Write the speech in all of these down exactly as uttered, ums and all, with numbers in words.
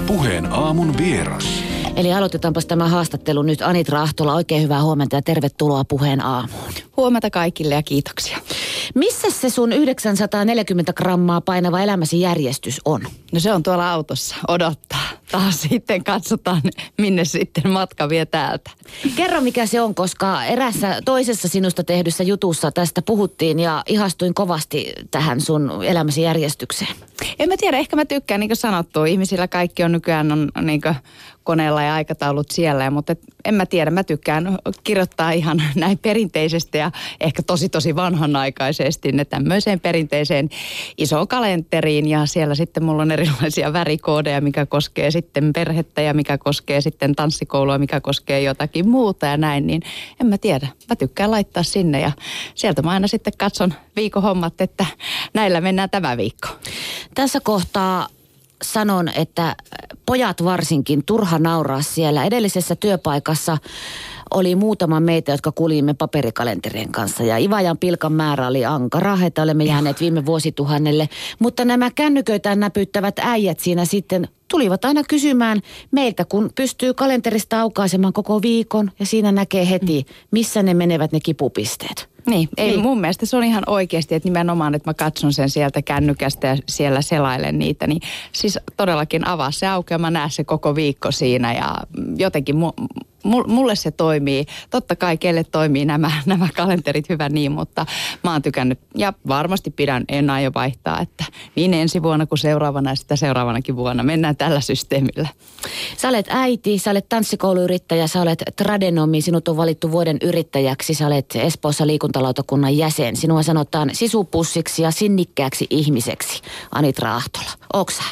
Puheen aamun vieras. Eli aloitetaanpas tämä haastattelu nyt. Anitra Ahtola, oikein hyvää huomenta ja tervetuloa Puheen aamuun. Huomenta kaikille ja kiitoksia. Missä se sun yhdeksänsataaneljäkymmentä grammaa painava elämäsi järjestys on? No se on tuolla autossa, odottaa. Taas sitten katsotaan, minne sitten matka vie täältä. Kerro mikä se on, koska erässä toisessa sinusta tehdyssä jutussa tästä puhuttiin ja ihastuin kovasti tähän sun elämäsi järjestykseen. En mä tiedä, ehkä mä tykkään, niin kuin sanottu, ihmisillä kaikki on nykyään on niin kuin koneella ja aikataulut siellä, mutta en mä tiedä, mä tykkään kirjoittaa ihan näin perinteisesti ja ehkä tosi tosi vanhanaikaisesti ne tämmöiseen perinteiseen isoon kalenteriin ja siellä sitten mulla on erilaisia värikoodeja, mikä koskee sitten perhettä ja mikä koskee sitten tanssikoulua, mikä koskee jotakin muuta ja näin, niin en mä tiedä. Mä tykkään laittaa sinne ja sieltä mä aina sitten katson viikon hommat, että näillä mennään tämä viikko. Tässä kohtaa sanon, että pojat varsinkin, turha nauraa siellä. Edellisessä työpaikassa oli muutama meitä, jotka kuljimme paperikalenterien kanssa. Ja Ivajan pilkan määrä oli ankara, että olemme jääneet viime vuosituhannelle. Mutta nämä kännyköitään näpyttävät äijät siinä sitten tulivat aina kysymään meiltä, kun pystyy kalenterista aukaisemaan koko viikon. Ja siinä näkee heti, missä ne menevät ne kipupisteet. Niin, ei niin. Mun mielestä se on ihan oikeasti, että nimenomaan, että mä katson sen sieltä kännykästä ja siellä selailen niitä, niin siis todellakin avaa se auki ja mä näen se koko viikko siinä ja jotenkin mu, mu, mulle se toimii. Totta kai kelle toimii nämä, nämä kalenterit hyvä niin, mutta mä oon tykännyt ja varmasti pidän, en aio vaihtaa, että niin ensi vuonna kuin seuraavana ja sitä seuraavanakin vuonna mennään tällä systeemillä. Sä olet äiti, sä olet tanssikouluyrittäjä, sä olet tradenomi, sinut on valittu vuoden yrittäjäksi, sä olet Espoossa liikuntalautakunnan jäsen. Sinua sanotaan sisupussiksi ja sinnikkääksi ihmiseksi, Anitra Ahtola. Ootko sä?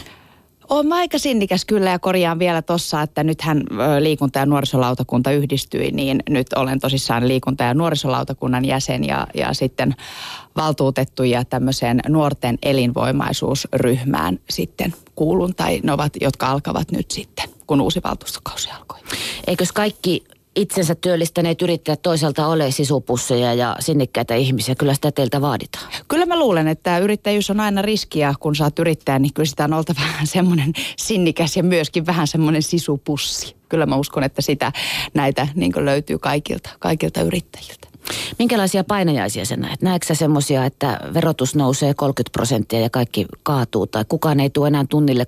Olen mä aika sinnikäs kyllä ja korjaan vielä tossa, että nythän liikunta- ja nuorisolautakunta yhdistyi, niin nyt olen tosissaan liikunta- ja nuorisolautakunnan jäsen ja, ja sitten valtuutettu ja tämmöiseen nuorten elinvoimaisuusryhmään sitten kuulun, tai ne ovat, jotka alkavat nyt sitten, kun uusi valtuustokausi alkoi. Eikös kaikki itsensä työllistäneet yrittäjät toisaalta ole sisupusseja ja sinnikkäitä ihmisiä? Kyllä sitä teiltä vaaditaan. Kyllä mä luulen, että yrittäjyys on aina riskiä, kun sä oot yrittäjä, niin kyllä sitä on oltava vähän semmoinen sinnikäs ja myöskin vähän semmoinen sisupussi. Kyllä mä uskon, että sitä näitä niin kuin löytyy kaikilta, kaikilta yrittäjiltä. Minkälaisia painajaisia sä näet? Näetkö sä semmoisia, että verotus nousee kolmekymmentä prosenttia ja kaikki kaatuu tai kukaan ei tule enää tunnille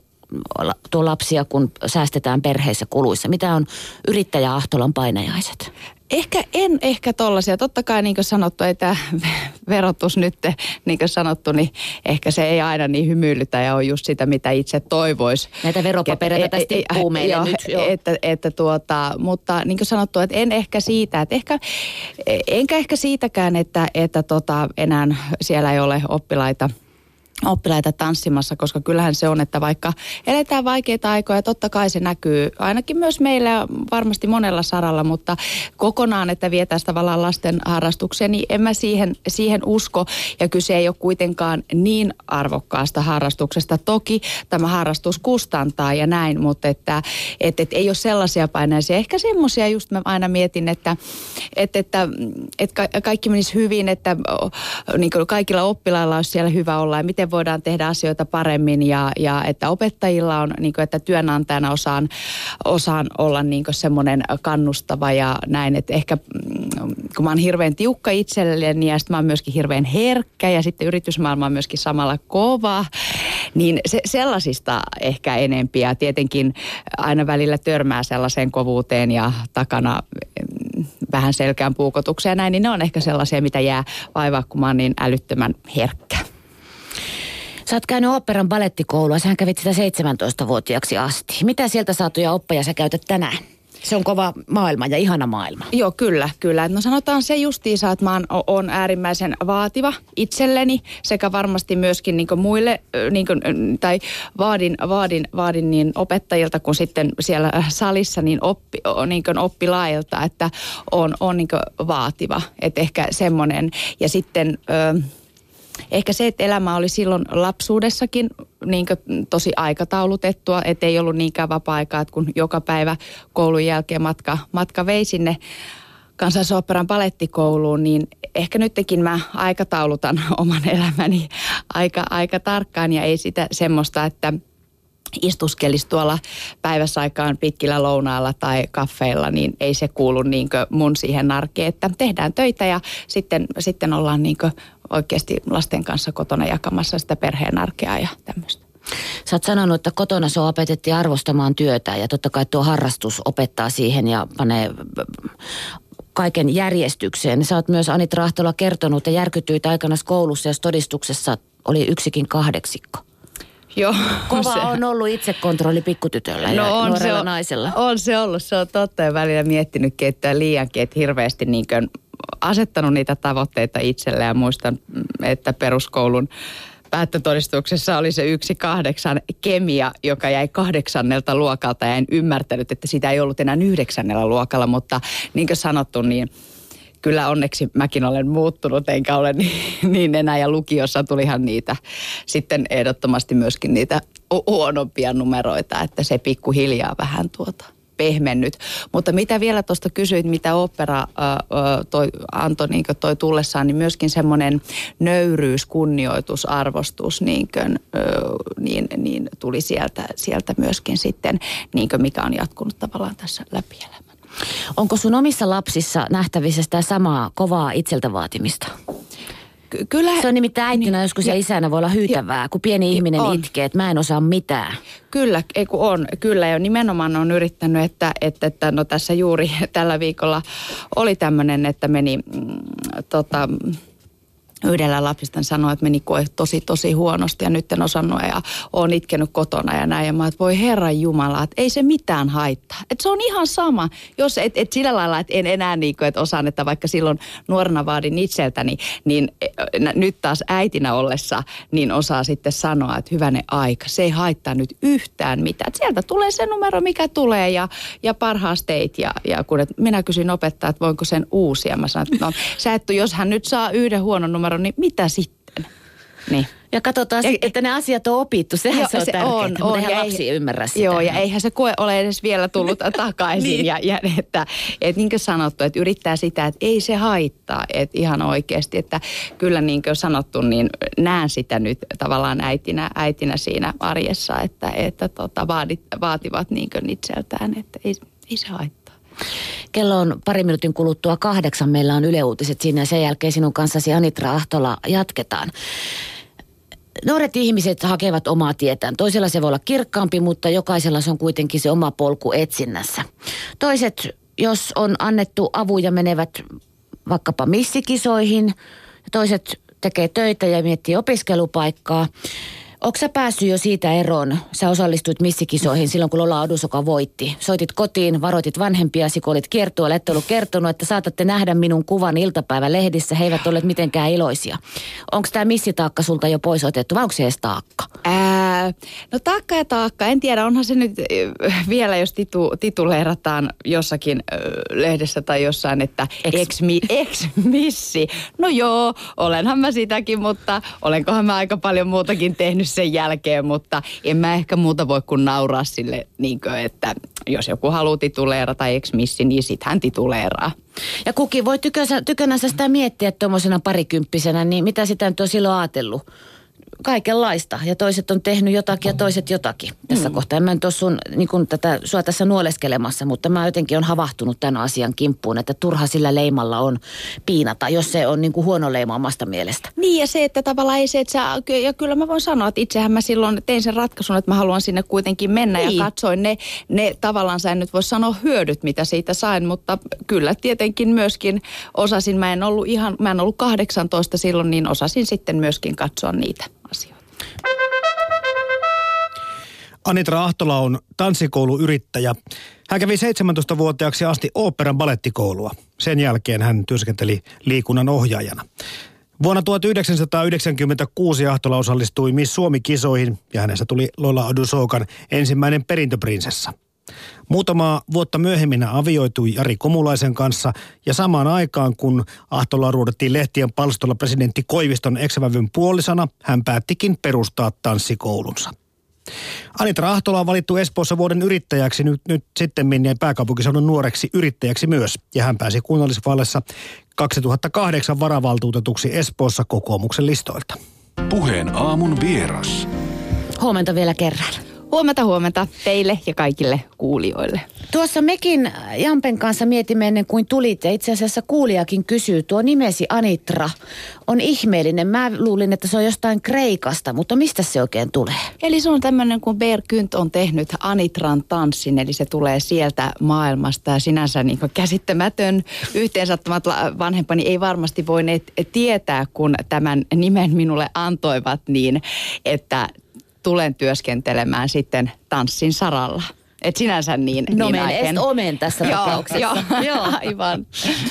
tuo lapsia, kun säästetään perheissä kuluissa? Mitä on yrittäjä Ahtolan painajaiset? Ehkä en ehkä tollaisia. Totta kai niin kuin sanottu, ei tämä verotus nyt, niin kuin sanottu, niin ehkä se ei aina niin hymyilytä ja on just sitä, mitä itse toivoisi. Näitä veropapereita tästä tippuu meille jo, nyt. Jo. Että, että tuota, mutta niin kuin sanottu, että en ehkä siitä, että ehkä, enkä ehkä siitäkään, että, että tota, enää siellä ei ole oppilaita. oppilaita tanssimassa, koska kyllähän se on, että vaikka eletään vaikeita aikoja, totta kai se näkyy ainakin myös meillä varmasti monella saralla, mutta kokonaan, että vietäisiin tavallaan lasten harrastukseen, niin en mä siihen, siihen usko. Ja kyse ei ole kuitenkaan niin arvokkaasta harrastuksesta. Toki tämä harrastus kustantaa ja näin, mutta että, että, että ei ole sellaisia paineisia. Ehkä semmoisia just mä aina mietin, että, että, että, että kaikki menisi hyvin, että niin kuin kaikilla oppilailla olisi siellä hyvä olla ja miten voidaan tehdä asioita paremmin ja, ja että opettajilla on, niin kuin, että työnantajana osaan, osaan olla niin kuin semmoinen kannustava ja näin, että ehkä kun mä oon hirveän tiukka itselleni ja sitten mä oon myöskin hirveän herkkä ja sitten yritysmaailma on myöskin samalla kova, niin se, sellaisista ehkä enempiä. Tietenkin aina välillä törmää sellaiseen kovuuteen ja takana vähän selkään puukotukseen ja näin, niin ne on ehkä sellaisia, mitä jää vaivaa, kun mä oon niin älyttömän herkkä. Sä oot käynyt oopperan balettikoulua, sähän kävit sitä seitsemäntoistavuotiaaksi asti. Mitä sieltä saatuja oppeja sä käytät tänään? Se on kova maailma ja ihana maailma. Joo, kyllä, kyllä. No sanotaan se justiinsa, että mä oon, oon äärimmäisen vaativa itselleni sekä varmasti myöskin niin kuin muille, niin kuin, tai vaadin, vaadin, vaadin niin opettajilta kuin sitten siellä salissa niin, oppi, niin kuin oppilailta, että on, on niin kuin vaativa. Että ehkä semmoinen. Ja sitten Ö, ehkä se, että elämä oli silloin lapsuudessakin niin kuin tosi aikataulutettua, että ei ollut niinkään vapaa-aikaa, että kun joka päivä koulun jälkeen matka, matka vei sinne Kansallisoopperan balettikouluun, niin ehkä nytkin mä aikataulutan oman elämäni aika, aika tarkkaan ja ei sitä semmoista, että istuskelisi tuolla päiväsaikaan pitkillä lounaalla tai kaffeilla, niin ei se kuulu niinkö mun siihen arkeen, että tehdään töitä ja sitten, sitten ollaan niinkö oikeasti lasten kanssa kotona jakamassa sitä perheen arkea ja tämmöistä. Sä oot sanonut, että kotona sua opetettiin arvostamaan työtä ja totta kai tuo harrastus opettaa siihen ja panee kaiken järjestykseen. Sä oot myös Anitra Ahtola kertonut, että järkytyit aikana koulussa, jos todistuksessa oli yksikin kahdeksikko. Joo. Kova se on ollut itsekontrolli pikkutytöllä no ja on nuorella se, naisella. On se ollut, se on totta ja välillä miettinytkin, että liiankin, että hirveästi niin kuin asettanut niitä tavoitteita itselle ja muistan, että peruskoulun päättötodistuksessa oli se yksi kahdeksan kemia, joka jäi kahdeksannelta luokalta ja en ymmärtänyt, että sitä ei ollut enää yhdeksännellä luokalla, mutta niin kuin sanottu, niin kyllä onneksi mäkin olen muuttunut, enkä ole niin, niin enää ja lukiossa tulihan niitä sitten ehdottomasti myöskin niitä huonompia numeroita, että se pikkuhiljaa vähän tuota pehmennyt. Mutta mitä vielä tuosta kysyit, mitä opera äh, toi, antoi niin toi tullessaan, niin myöskin semmoinen nöyryys, kunnioitus, arvostus niin, kuin, äh, niin, niin tuli sieltä, sieltä myöskin sitten, niin kuin mikä on jatkunut tavallaan tässä läpi elämän. Onko sun omissa lapsissa nähtävissä sitä samaa kovaa itseltä vaatimista? Ky- kyllä. Se on nimittäin äitinä niin, joskus ja isänä voi olla hyytävää, ja, kun pieni ihminen on. itkee, että mä en osaa mitään. Kyllä, ei kun on. Kyllä, ja nimenomaan on yrittänyt, että, että, että no tässä juuri tällä viikolla oli tämmöinen, että meni mm, tota... Yhdellä lapsista sanoi, että meni koe tosi, tosi huonosti ja nyt en osannut ja olen itkenyt kotona ja näin. Ja mä, että voi Herran Jumala, että ei se mitään haittaa. Että se on ihan sama, jos et, et sillä lailla, että en enää niin kuin, että osaan, että vaikka silloin nuorena vaadin itseltäni, niin nyt taas äitinä ollessa, niin osaa sitten sanoa, että hyvänen aika, se ei haittaa nyt yhtään mitään. Että sieltä tulee se numero, mikä tulee ja, ja parhaas teit. Ja, ja kun et, minä kysyin opettaa, että voinko sen uusia. Mä sanoin, että no, sä et, jos hän nyt saa yhden huonon numeron, niin mitä sitten? Niin. Ja katsotaan, ja, sitten, että ne asiat on opittu. Sehän jo, se on se tärkeää, on, mutta on, eihän lapsi ei, ymmärrä sitä. Joo, ja eihän se koe ole edes vielä tullut takaisin. niin. Ja, ja että, että niin kuin sanottu, että yrittää sitä, että ei se haittaa. Että ihan oikeasti, että kyllä niin kuin sanottu, niin näen sitä nyt tavallaan äitinä, äitinä siinä arjessa, että, että tota, vaadit, vaativat niin kuin itseltään, että ei, ei se haittaa. Kello on pari minuutin kuluttua kahdeksan. Meillä on Yle Uutiset siinä ja sen jälkeen sinun kanssasi Anitra Ahtola jatketaan. Nuoret ihmiset hakevat omaa tietään. Toisella se voi olla kirkkaampi, mutta jokaisella se on kuitenkin se oma polku etsinnässä. Toiset, jos on annettu avuja, menevät vaikkapa missikisoihin. Toiset tekee töitä ja miettii opiskelupaikkaa. Onko sä päässyt jo siitä eroon? Sä osallistuit missikisoihin silloin, kun Lola Adusoka voitti. Soitit kotiin, varoitit vanhempiasi, kun olit kiertueella, et ollut kertonut, että saatatte nähdä minun kuvan iltapäivälehdissä. He eivät olleet mitenkään iloisia. Onko tämä missitaakka sulta jo pois otettu vai onko se edes taakka? Ää, no taakka ja taakka. En tiedä, onhan se nyt vielä, jos titu, tituleerataan jossakin äh, lehdessä tai jossain, että ex-missi. No joo, olenhan mä sitäkin, mutta olenkohan mä aika paljon muutakin tehnyt sen jälkeen, mutta en mä ehkä muuta voi kuin nauraa sille, niin kuin, että jos joku haluaa tituleerata ex-missi, niin sit hän tituleeraa. Ja kukin voi tykönänsä, tykönänsä sitä miettiä tuommoisena parikymppisenä, niin mitä sitä nyt on silloin ajatellut? Kaikenlaista. Ja toiset on tehnyt jotakin ja toiset jotakin. Tässä mm. kohtaa en mä nyt ole sun, niin kuin tätä, sua tässä nuoleskelemassa, mutta mä jotenkin on havahtunut tämän asian kimppuun, että turha sillä leimalla on piinata, jos se on niin kuin huono leima omasta mielestä. Niin ja se, että tavallaan ei se, että sä, ja kyllä mä voin sanoa, että itsehän mä silloin tein sen ratkaisun, että mä haluan sinne kuitenkin mennä niin. Ja katsoin ne, ne tavallaan, sä en nyt voi sanoa hyödyt, mitä siitä sain, mutta kyllä tietenkin myöskin osasin, mä en ollut ihan, mä en ollut kahdeksantoista silloin, niin osasin sitten myöskin katsoa niitä asioita. Anitra Ahtola on tanssikouluyrittäjä. Hän kävi seitsemäntoistavuotiaaksi asti oopperan balettikoulua. Sen jälkeen hän työskenteli liikunnan ohjaajana. Vuonna tuhatyhdeksänsataayhdeksänkymmentäkuusi Ahtola osallistui Miss Suomi-kisoihin ja hänestä tuli Lola Adusokan ensimmäinen perintöprinsessa. Muutamaa vuotta myöhemmin hän avioitui Jari Komulaisen kanssa ja samaan aikaan kun Ahtola ruudettiin lehtien palstolla presidentti Koiviston eksävävyn puolisana, hän päättikin perustaa tanssikoulunsa. Anitra Ahtola on valittu Espoossa vuoden yrittäjäksi, nyt, nyt sittemmin ja pääkaupunkiseudun nuoreksi yrittäjäksi myös. Ja hän pääsi kunnallisvaaleissa kaksituhattakahdeksan varavaltuutetuksi Espoossa kokoomuksen listoilta. Puheen aamun vieras. Huomenta vielä kerran. Huomenta huomenta teille ja kaikille kuulijoille. Tuossa mekin Jampen kanssa mietimme ennen kuin tulit ja itse asiassa kuulijakin kysyy. Tuo nimesi Anitra on ihmeellinen. Mä luulin, että se on jostain Kreikasta, mutta mistä se oikein tulee? Eli se on tämmöinen, kun Bear Gynt on tehnyt Anitran tanssin, eli se tulee sieltä maailmasta ja sinänsä niin kuin käsittämätön yhteensattomat vanhempani ei varmasti voineet tietää, kun tämän nimen minulle antoivat niin, että tulen työskentelemään sitten tanssin saralla. Et sinänsä niin. No niin men omen tässä tapauksessa. Joo, joo, aivan.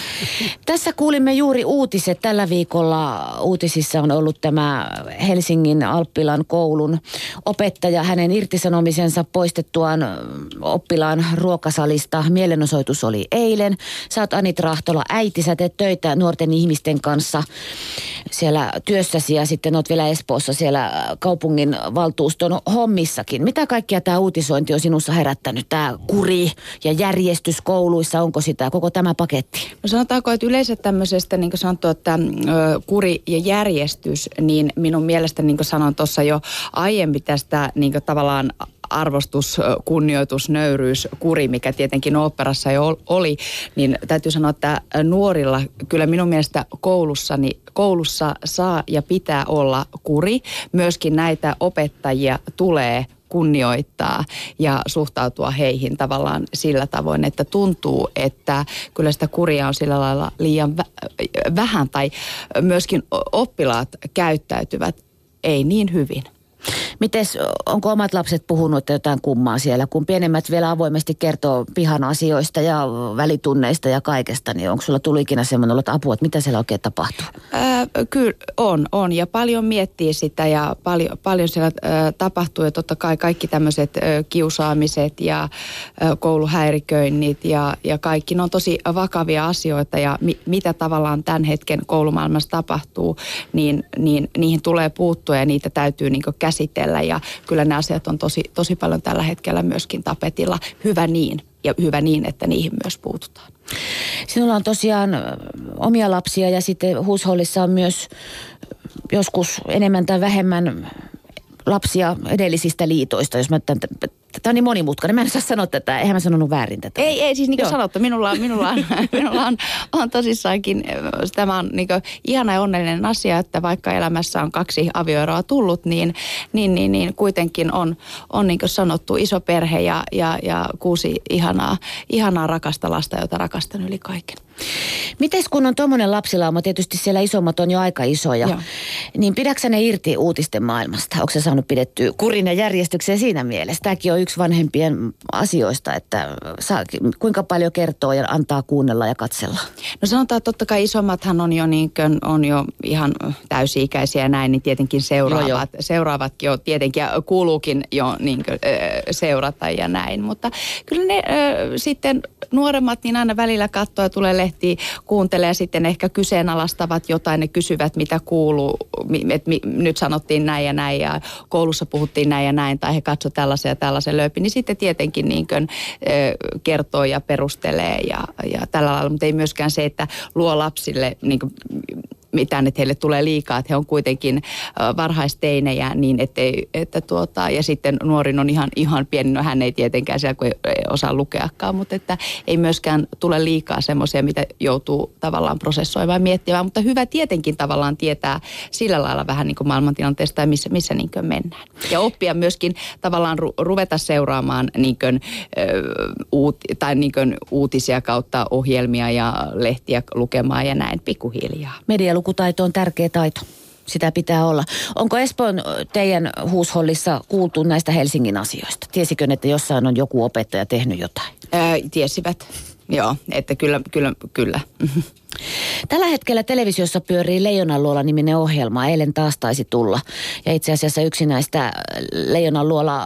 Tässä kuulimme juuri uutiset. Tällä viikolla uutisissa on ollut tämä Helsingin Alppilan koulun opettaja. Hänen irtisanomisensa poistettuaan oppilaan ruokasalista. Mielenosoitus oli eilen. Sä oot Anitra Ahtola äiti. Sä teet töitä nuorten ihmisten kanssa siellä työssäsi ja sitten oot vielä Espoossa siellä kaupungin valtuuston hommissakin. Mitä kaikkia tämä uutisointi on sinussa herättänyt? Tämä kuri ja järjestys kouluissa, onko sitä koko tämä paketti? No sanotaanko, että yleensä tämmöisestä, niin kuin sanottu, että ö, kuri ja järjestys, niin minun mielestä, niin kuin sanoin tuossa jo aiemmin tästä niin kuin tavallaan arvostus, kunnioitus, nöyryys, kuri, mikä tietenkin oopperassa jo oli, niin täytyy sanoa, että nuorilla kyllä minun mielestä koulussa, niin koulussa saa ja pitää olla kuri. Myöskin näitä opettajia tulee kunnioittaa ja suhtautua heihin tavallaan sillä tavoin, että tuntuu, että kyllä sitä kuria on sillä lailla liian vähän tai myöskin oppilaat käyttäytyvät ei niin hyvin. Mites, onko omat lapset puhunut, että jotain kummaa siellä, kun pienemmät vielä avoimesti kertoo pihan asioista ja välitunneista ja kaikesta, niin onko sulla tullut ikinä semmoinen että apua, että mitä siellä oikein tapahtuu? Ää, kyllä on, on ja paljon miettii sitä ja paljon, paljon siellä ää, tapahtuu ja totta kai kaikki tämmöiset ää, kiusaamiset ja ää, kouluhäiriköinnit ja, ja kaikki, ne on tosi vakavia asioita ja mi, mitä tavallaan tämän hetken koulumaailmassa tapahtuu, niin, niin niihin tulee puuttua ja niitä täytyy niin kuin käsitellä ja kyllä nämä asiat on tosi, tosi paljon tällä hetkellä myöskin tapetilla. Hyvä niin ja hyvä niin, että niihin myös puututaan. Sinulla on tosiaan omia lapsia ja sitten huushollissa on myös joskus enemmän tai vähemmän lapsia edellisistä liitoista, jos mä tämän, tämä on niin monimutkainen. Mä en saa sanoa tätä, eihän mä sanonut väärin tätä. Ei, ei siis niin kuin sanottu, minulla on, minulla on, minulla on, on tosissaankin, tämä on niin kuin ihana ja onnellinen asia, että vaikka elämässä on kaksi avioeroa tullut, niin, niin, niin, niin kuitenkin on, on niin kuin sanottu iso perhe ja, ja, ja kuusi ihanaa, ihanaa rakasta lasta, jota rakastan yli kaiken. Mites kun on tommonen lapsilauma, tietysti siellä isommat on jo aika isoja, Joo. niin pidäksä ne irti uutisten maailmasta? Onko sä saanut pidettyä kurin ja järjestyksen siinä mielessä? Tämäkin on yksi vanhempien asioista, että saa, kuinka paljon kertoo ja antaa kuunnella ja katsella? No sanotaan, että totta kai isommathan on jo, niin kuin, on jo ihan täysi-ikäisiä ja näin, niin tietenkin seuraavat, jo, jo. seuraavatkin jo tietenkin ja kuuluukin jo niin kuin, seurata ja näin. Mutta kyllä ne sitten nuoremmat niin aina välillä katsoo ja tulee lehtiä, kuuntelee ja sitten ehkä kyseenalaistavat jotain, ne kysyvät mitä kuuluu, että nyt sanottiin näin ja näin ja koulussa puhuttiin näin ja näin tai he katsovat tällaisen ja tällaisen lööpi, niin sitten tietenkin niin kuin, kertoo ja perustelee ja, ja tällä lailla, mutta ei myöskään se, että luo lapsille niin kuin, mitään, että heille tulee liikaa, että he on kuitenkin varhaisteinejä niin, ettei, että tuota, ja sitten nuorin on ihan, ihan pieni, no hän ei tietenkään siellä, kun ei osaa lukeakaan, mutta että ei myöskään tule liikaa semmoisia, mitä joutuu tavallaan prosessoimaan ja miettimään, mutta hyvä tietenkin tavallaan tietää sillä lailla vähän niin kuin maailmantilanteesta ja missä, missä niin kuin mennään. Ja oppia myöskin tavallaan ru, ruveta seuraamaan niin kuin, uut, tai niin kuin uutisia kautta ohjelmia ja lehtiä lukemaan ja näin pikkuhiljaa. Medialukutaito on tärkeä taito. Sitä pitää olla. Onko Espoon teidän huushollissa kuultu näistä Helsingin asioista? Tiesikö, että jossain on joku opettaja tehnyt jotain? Ää, tiesivät. Joo, että kyllä, kyllä, kyllä. Tällä hetkellä televisiossa pyörii Leijonanluola-niminen ohjelma. Eilen taas taisi tulla. Ja itse asiassa yksi näistä Leijonanluola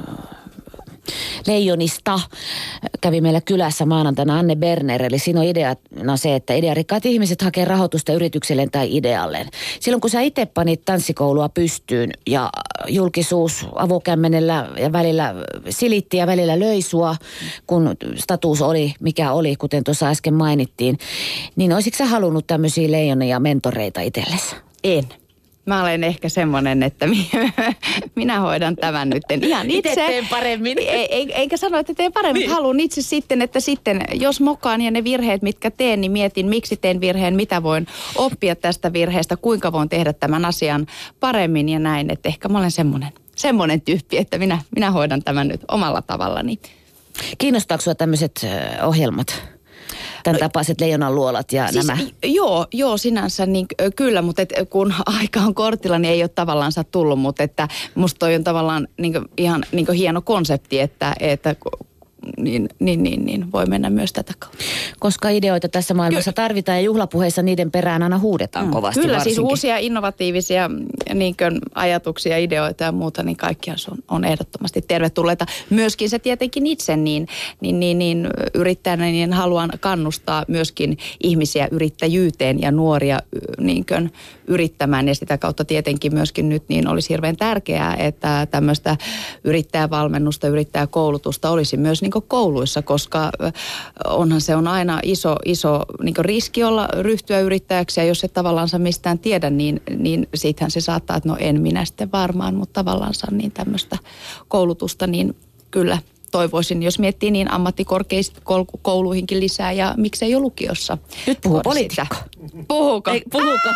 leijonista kävi meillä kylässä maanantaina Anne Berner. Eli siinä on ideana se, että idearikkaat ihmiset hakee rahoitusta yritykselleen tai idealleen. Silloin kun sä itse panit tanssikoulua pystyyn ja julkisuus avokämmenellä ja välillä silitti ja välillä löi sua, kun status oli mikä oli, kuten tuossa äsken mainittiin, niin olisitko sä halunnut tämmöisiä leijonia mentoreita itsellesi? En. mä olen ehkä semmoinen, että minä hoidan tämän nyt ihan itse. Itse teen paremmin. Ei, ei, eikä sano, että teen paremmin, niin. Haluan itse sitten, että sitten jos mokaan ja ne virheet, mitkä teen, niin mietin, miksi teen virheen, mitä voin oppia tästä virheestä, kuinka voin tehdä tämän asian paremmin ja näin. Että ehkä mä olen semmoinen, semmoinen tyyppi, että minä, minä hoidan tämän nyt omalla tavallani. Kiinnostaako sinua tämmöiset ohjelmat? Tämän tapaiset leijonan luolat ja siis, nämä? Joo, joo sinänsä niin, kyllä, mutta et, kun aika on kortilla, niin ei ole tavallaan tullut, mutta että musta toi on tavallaan niin, ihan niin, hieno konsepti, että, että niin, niin, niin, niin voi mennä myös tätä kautta. Koska ideoita tässä maailmassa tarvitaan ja juhlapuheissa niiden perään aina huudetaan mm. kovasti. Kyllä, varsinkin. Siis uusia innovatiivisia niin kuin, ajatuksia, ideoita ja muuta, niin kaikkia on, on ehdottomasti tervetulleita. Myöskin se tietenkin itse niin, niin, niin, niin yrittäjänä niin haluan kannustaa myöskin ihmisiä yrittäjyyteen ja nuoria niin kuin, yrittämään. Ja sitä kautta tietenkin myöskin nyt niin olisi hirveän tärkeää, että tämmöistä yrittäjävalmennusta, yrittäjäkoulutusta olisi myös niin kuin kouluissa, koska onhan se on aina iso, iso niin kuin riski olla ryhtyä yrittäjäksi ja jos et tavallaan mistään tiedä, niin, niin siitähän se saattaa, että no en minä sitten varmaan, mutta tavallaan niin tämmöistä koulutusta, niin kyllä toivoisin, jos miettii niin ammattikorkeakouluihinkin lisää ja miksei jo lukiossa. Nyt puhuu poliitikko. Puhuuko? Ei, puhuuko?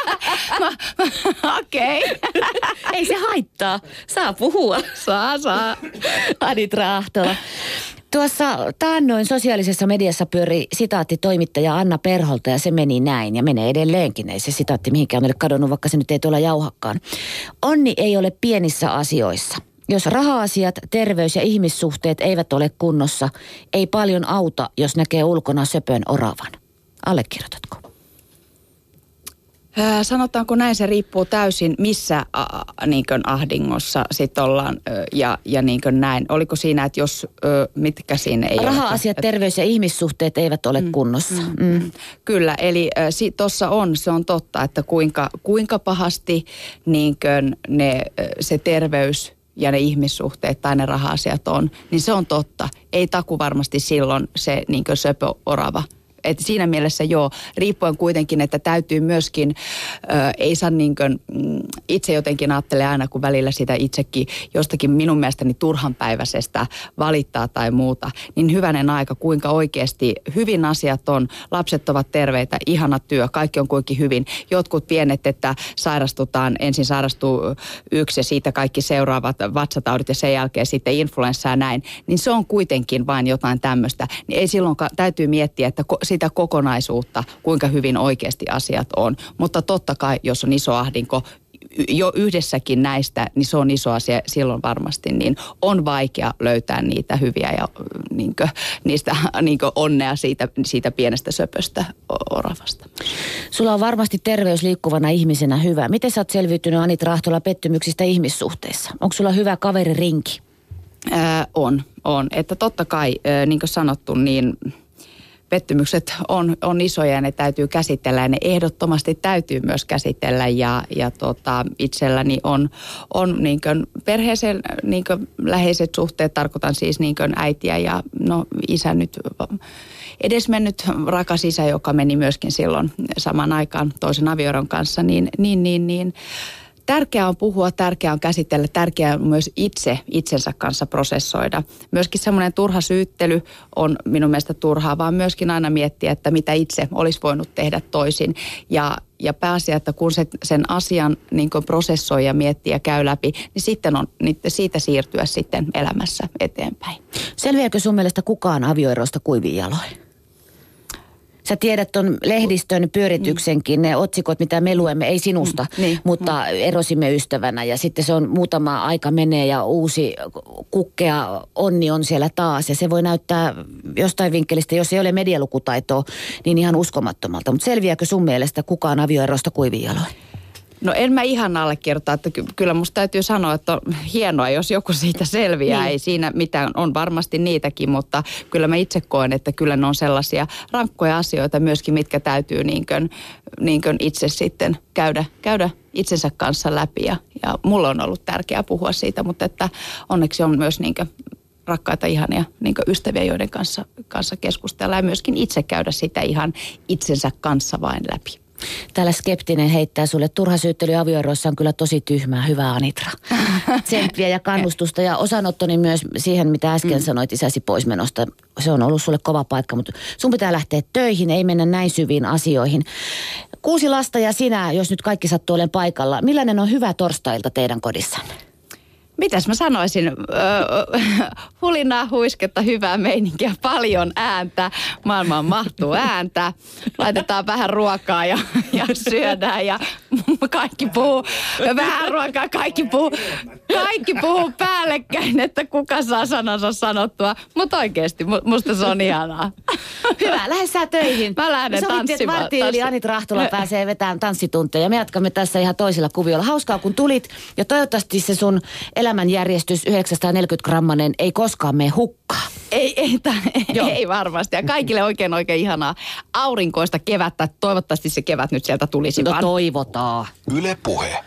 Okei. Okay. Ei se haittaa. Saa puhua. Saa, saa. Anitra Ahtola. Tuossa taannoin sosiaalisessa mediassa pyöri sitaatti toimittaja Anna Perholta ja se meni näin ja menee edelleenkin. Ei se sitaatti mihinkään ole kadonnut, vaikka se nyt ei tuolla jauhakkaan. Onni ei ole pienissä asioissa. Jos raha-asiat, terveys ja ihmissuhteet eivät ole kunnossa, ei paljon auta, jos näkee ulkona söpön oravan. Allekirjoitatko? Äh, sanotaanko näin, se riippuu täysin, missä äh, niin kuin ahdingossa sitten ollaan äh, ja, ja niin kuin näin. Oliko siinä, että jos, äh, mitkä siinä ei raha-asiat, ole? terveys ja ihmissuhteet eivät ole mm, kunnossa. Mm, mm. Kyllä, eli äh, si, tuossa on, se on totta, että kuinka, kuinka pahasti niin kuin ne, äh, se terveys ja ne ihmissuhteet tai ne raha-asiat on, niin se on totta. Ei taku varmasti silloin se niin kuin söpö orava. Et siinä mielessä joo, riippuen kuitenkin, että täytyy myöskin, ö, ei saa niin kuin, mm, itse jotenkin ajattelee aina, kun välillä sitä itsekin jostakin minun mielestäni turhanpäiväisestä valittaa tai muuta, niin hyvänen aika, kuinka oikeasti hyvin asiat on, lapset ovat terveitä, ihana työ, kaikki on kuitenkin hyvin. Jotkut pienet, että sairastutaan, ensin sairastuu yksi ja siitä kaikki seuraavat vatsataudit ja sen jälkeen sitten influenssa ja näin, niin se on kuitenkin vain jotain tämmöistä. Niin ei silloin, täytyy miettiä, että sitä kokonaisuutta, kuinka hyvin oikeasti asiat on. Mutta totta kai, jos on iso ahdinko, jo yhdessäkin näistä, niin se on iso asia silloin varmasti, niin on vaikea löytää niitä hyviä ja niin kuin, niistä niin kuin onnea siitä, siitä pienestä söpöstä oravasta. Sulla on varmasti terveys liikkuvana ihmisenä hyvä. Miten sä oot selviytynyt Anitra Ahtola pettymyksistä ihmissuhteissa? Onko sulla hyvä kaveririnki? Ää, on, on. Että totta kai, ää, niin kuin sanottu, niin pettymykset on, on isoja ja ne täytyy käsitellä ja ne ehdottomasti täytyy myös käsitellä ja, ja tota, itselläni on, on niin kuin perheeseen niin kuin läheiset suhteet, tarkoitan siis niin kuin äitiä ja no isä nyt edesmennyt rakas isä, joka meni myöskin silloin samaan aikaan toisen avioeron kanssa, niin, niin, niin, niin tärkeää on puhua, tärkeää on käsitellä, tärkeää on myös itse itsensä kanssa prosessoida. Myöskin semmoinen turha syyttely on minun mielestä turhaa, vaan myöskin aina miettiä, että mitä itse olisi voinut tehdä toisin. Ja, ja pääasia, että kun se, sen asian niin kuin prosessoi ja miettii ja käy läpi, niin sitten on niin siitä siirtyä sitten elämässä eteenpäin. Selviääkö sun mielestä kukaan avioerosta kuivin jaloin? Sä tiedät ton lehdistön pyörityksenkin, ne otsikot, mitä me luemme, ei sinusta, mm, niin, mutta mm. erosimme ystävänä. Ja sitten se on muutama aika menee ja uusi kukkea onni on siellä taas. Ja se voi näyttää jostain vinkkelistä, jos ei ole medialukutaitoa, niin ihan uskomattomalta. Mutta selviääkö sun mielestä kukaan avioerosta kuivin jaloin? No en mä ihan allekirjoita, että kyllä musta täytyy sanoa, että on hienoa, jos joku siitä selviää. Niin. Ei siinä mitään, on varmasti niitäkin, mutta kyllä mä itse koen, että kyllä ne on sellaisia rankkoja asioita myöskin, mitkä täytyy niin kuin, niin kuin itse sitten käydä, käydä itsensä kanssa läpi. Ja, ja mulla on ollut tärkeää puhua siitä, mutta että onneksi on myös niin kuin rakkaita ihania niin kuin ystäviä, joiden kanssa, kanssa keskustella ja myöskin itse käydä sitä ihan itsensä kanssa vain läpi. Täällä skeptinen heittää sulle, turha syyttely avioeroissa on kyllä tosi tyhmää. Hyvä Anitra. Tsemppiä ja kannustusta ja osanottoni myös siihen, mitä äsken mm. sanoit isäsi poismenosta. Se on ollut sulle kova paikka, mutta sun pitää lähteä töihin, ei mennä näin syviin asioihin. Kuusi lasta ja sinä, jos nyt kaikki sattuu olemaan paikalla. Millainen on hyvä torstailta teidän kodissanne? Mitäs mä sanoisin? Öö, hulinaa, huisketta, hyvää meininkiä, paljon ääntä. Maailmaan mahtuu ääntä. Laitetaan vähän ruokaa ja, ja syödään ja kaikki puhuu. Vähän ruokaa, kaikki puhuu. Kaikki puhuu päällekkäin, että kuka saa sanansa sanottua. Mutta oikeasti, musta se on ihanaa. Hyvä, lähde sä töihin. Mä lähden me tanssimaan. Vartiin yli Anitra Rahtola pääsee vetämään tanssitunteja. Me jatkamme tässä ihan toisilla kuvioilla. Hauskaa kun tulit ja toivottavasti se sun elämänjärjestys yhdeksänsataaneljäkymmentä grammanen ei koskaan mene hukkaan. Ei, ei, ta, ei varmasti. Ja kaikille oikein oikein ihanaa aurinkoista kevättä. Toivottavasti se kevät nyt sieltä tulisi. No toivotaan. Yle Puhe.